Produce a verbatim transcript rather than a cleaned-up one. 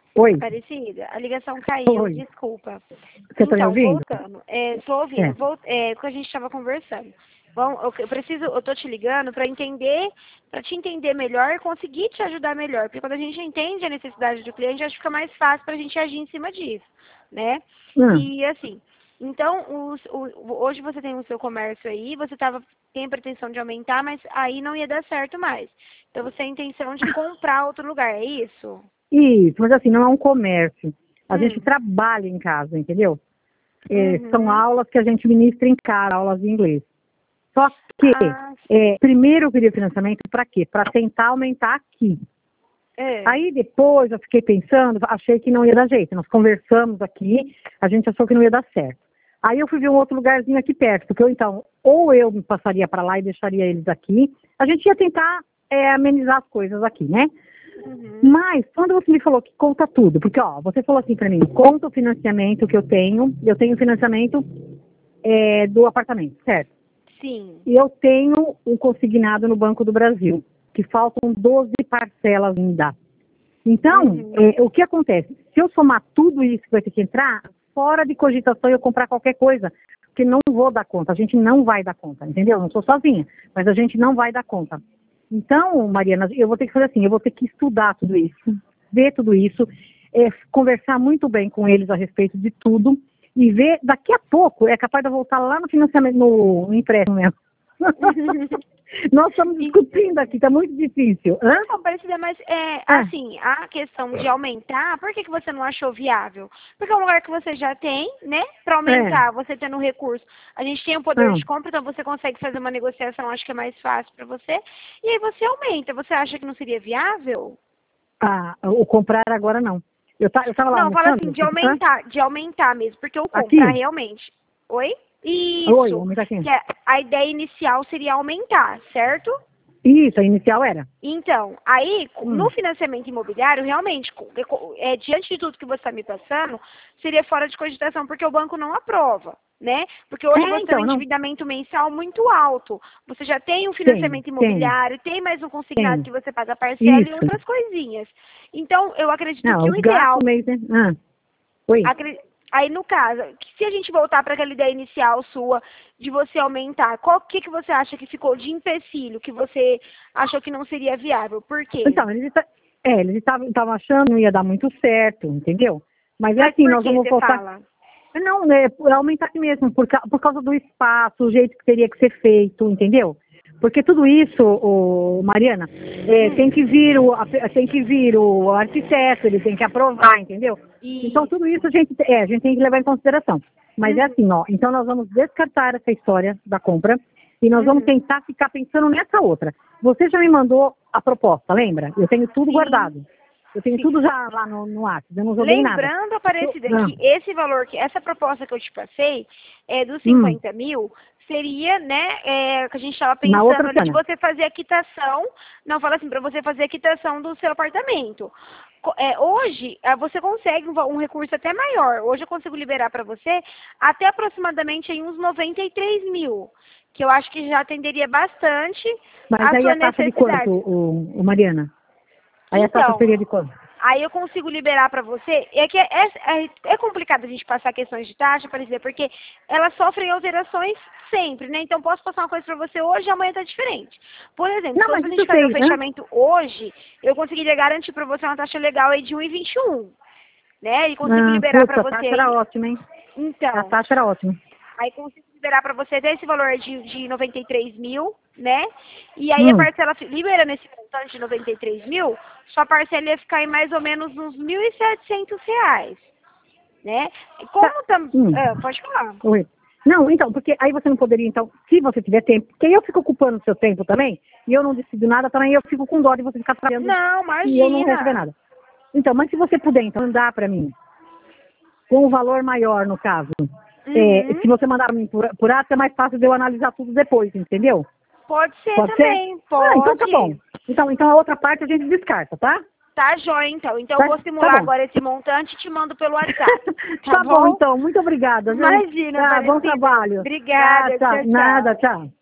Oi. Aparecida, a ligação caiu, Oi. desculpa. Você tá me Então, ouvindo? voltando. Estou ouvindo. É. Vol é, o que a gente estava conversando. Bom, eu, eu preciso, eu tô te ligando para entender, para te entender melhor e conseguir te ajudar melhor. Porque quando a gente entende a necessidade do cliente, acho que fica mais fácil para a gente agir em cima disso, né? Hum. E assim, então, os, o, hoje você tem o seu comércio aí, você tava, tem a pretensão de aumentar, mas aí não ia dar certo mais. Então, você tem a intenção de comprar outro lugar, é isso? Isso, mas assim, não é um comércio. A Hum. gente trabalha em casa, entendeu? É, Uhum. são aulas que a gente ministra em casa, aulas de inglês. Só que, Ah, é, primeiro eu queria financiamento para quê? Para tentar aumentar aqui. é. Aí depois eu fiquei pensando, achei que não ia dar jeito. Nós conversamos aqui, a gente achou que não ia dar certo. Aí eu fui ver um outro lugarzinho aqui perto, porque eu então, ou eu me passaria para lá e deixaria eles aqui, a gente ia tentar é, amenizar as coisas aqui, né? Uhum. Mas, quando você me falou que conta tudo, porque, ó, você falou assim pra mim, conta o financiamento que eu tenho, eu tenho financiamento é, do apartamento, certo? Sim. E eu tenho um consignado no Banco do Brasil, que faltam doze parcelas ainda. Então, Uhum. é, o que acontece? Se eu somar tudo isso que vai ter que entrar, fora de cogitação eu comprar qualquer coisa, porque não vou dar conta, a gente não vai dar conta, entendeu? Eu não sou sozinha, mas a gente não vai dar conta. Então, Mariana, eu vou ter que fazer assim, eu vou ter que estudar tudo isso, ver tudo isso, é, conversar muito bem com eles a respeito de tudo e ver, daqui a pouco, é capaz de eu voltar lá no financiamento, no, no empréstimo mesmo. Nós estamos discutindo aqui, está muito difícil. Hã? Não, parecida, mas é, Ah. assim, a questão de aumentar, por que, que você não achou viável? Porque é um lugar que você já tem, né? Para aumentar, É. você tendo recurso. A gente tem o poder Não. de compra, então você consegue fazer uma negociação, acho que é mais fácil para você. E aí você aumenta. Você acha que não seria viável? Ah, o comprar agora não. Eu tá, eu estava lá Não, fala almoçando. assim, de Hã? aumentar, de aumentar mesmo, porque o comprar Aqui? realmente. Oi? Oi, Isso. aumentar aqui. Que é- a ideia inicial seria aumentar, certo? Isso, a inicial era. Então, aí, Hum. no financiamento imobiliário, realmente, é, diante de tudo que você está me passando, seria fora de cogitação, porque o banco não aprova, né? Porque hoje É, você tem um então, não. endividamento mensal muito alto. Você já tem um Tem, financiamento tem, imobiliário, tem mais um consignado tem. que você paga parcela e Isso. outras coisinhas. Então, eu acredito Não, que o os gastos ideal... mês, né? Ah. Oi. Acre- Aí, no caso, se a gente voltar para aquela ideia inicial sua de você aumentar, qual que, que você acha que ficou de empecilho, que você achou que não seria viável? Por quê? Então, eles, está- é, eles estavam estavam achando que não ia dar muito certo, entendeu? Mas é Mas assim, por nós que vamos você voltar. fala? Não, é por aumentar aqui mesmo, por, ca- por causa do espaço, o jeito que teria que ser feito, entendeu? Porque tudo isso, ô, Mariana, é, tem Hum, que vir o a- tem que vir o arquiteto, ele tem que aprovar, entendeu? Então tudo isso. isso a gente, é, a gente tem que levar em consideração. Mas é Uhum, assim, ó, então nós vamos descartar essa história da compra e nós vamos uhum. tentar ficar pensando nessa outra. Você já me mandou a proposta, lembra? Eu tenho tudo Sim, guardado. Eu tenho sim. tudo já lá no, no WhatsApp, eu não joguei nada. Lembrando, Eu- Aparecida, não. que esse valor, que essa proposta que eu te passei, é dos Hum. cinquenta mil, seria, né, é, que a gente estava Na pensando outra ali de semana. você fazer a quitação, não, fala assim, para você fazer a quitação do seu apartamento. Co- É, hoje, é, você consegue um, va- um recurso até maior. Hoje eu consigo liberar para você até aproximadamente em uns noventa e três mil, que eu acho que já atenderia bastante Mas a aí sua a taxa de quanto, necessidade. o, o Mariana? Aí a taxa Então, seria de quanto? aí eu consigo liberar para você. É que é, é, é complicado a gente passar questões de taxa, por exemplo, porque elas sofrem alterações sempre, né? Então posso passar uma coisa para você hoje e amanhã tá diferente. Por exemplo, se Não, fosse mas pra isso gente eu fazer o sei, né? fechamento hoje, eu conseguiria garantir para você uma taxa legal aí de um e vinte e um, né? E consigo Ah, liberar para puta, a você taxa era aí. ótima, hein? A Então, taxa era ótima. aí consigo liberar para você desse valor de, de noventa e três mil, né? E aí a Hum. parcela, liberando esse montante de noventa e três mil, sua parcela ia ficar em mais ou menos uns mil e setecentos reais, né? E Tá. como tam... Hum. ah, pode falar. Oi. Não, então, porque aí você não poderia, então, se você tiver tempo, porque aí eu fico ocupando o seu tempo também, e eu não decido nada, também eu fico com dó de você ficar trabalhando Não, e eu não receber imagina. nada. Então, mas se você puder, então, mandar para mim, com um valor maior, no caso, é, Uhum. se você mandar para mim por, por ato, é mais fácil de eu analisar tudo depois, entendeu? Pode ser Pode ser? também, Ah, então tá bom. pode. Então, então a outra parte a gente descarta, tá? Tá joia, então. Então eu Tá, vou tá simular bom. agora esse montante e te mando pelo WhatsApp, tá Tá bom, bom? então. Muito obrigada, viu? Imagina, Tá, bom Aparecida. trabalho. Tá, Obrigada, tá. tchau, Nada, tchau. tchau.